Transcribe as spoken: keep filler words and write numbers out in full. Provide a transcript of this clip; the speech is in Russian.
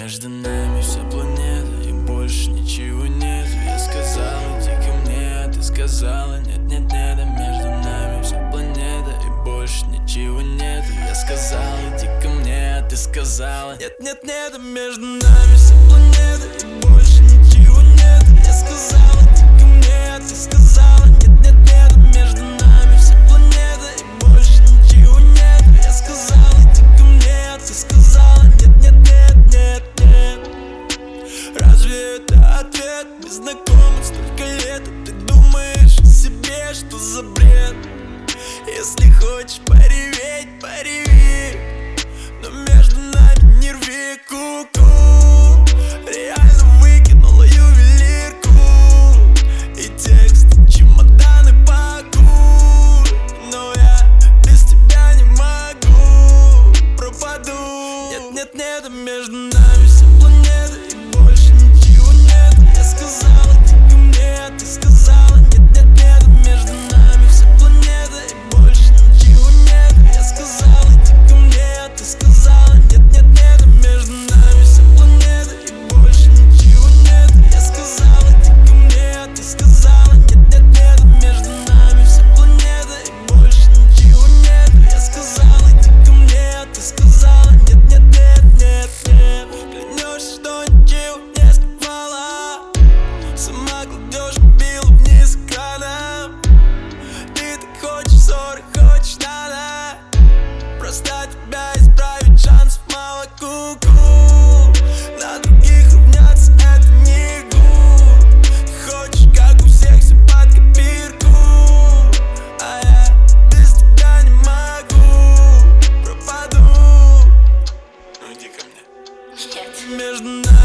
Между нами вся планета и больше ничего нет. Я сказал, иди ко мне, а ты сказала нет, нет, нет. А между нами вся планета и больше ничего нет. Я сказал, иди ко мне, а ты сказала нет, нет, нет. А между нами вся планета и больше ничего нет. Я сказал, иди ко мне, а ты сказала нет, нет, нет. А между нами вся планета и больше ничего нет. Я сказал, иди ко мне, а ты сказала нет, нет, нет, нет, нет. Разве это ответ? Мы знакомы столько лет, а ты думаешь о себе, что за бред? Если хочешь пореветь, пореви, но между нами не рви ку-ку. Реально выкинула ювелирку и текст, чемоданы пакуй. Но я без тебя не могу, пропаду. Нет, нет, нет, а между нами вся планета и больше ничего нет. Я сказала, иди ко мне, а ты сказала нет, нет, нет. А между нами вся планета и больше ничего нет. Я сказала, иди ко мне, а ты сказала нет, нет, нет. А между нами вся планета и больше ничего нет. Я сказала, иди ко мне, а ты сказала нет, нет, нет. А между нами вся планета и больше ничего нет. Я сказала, иди ко мне, а ты сказала нет, нет, нет, нет, нет. Клянешься, что ничего не скрывала, сама кладешь мобилу вниз экраном. Ты так хочешь ссоры, хочешь надо, просто тебя исправить шансов мало, ку-ку. На других равняться это не гуд. Хочешь, как у всех, все под копирку, а я без тебя не могу, пропаду. Ну иди ко мне. Между нами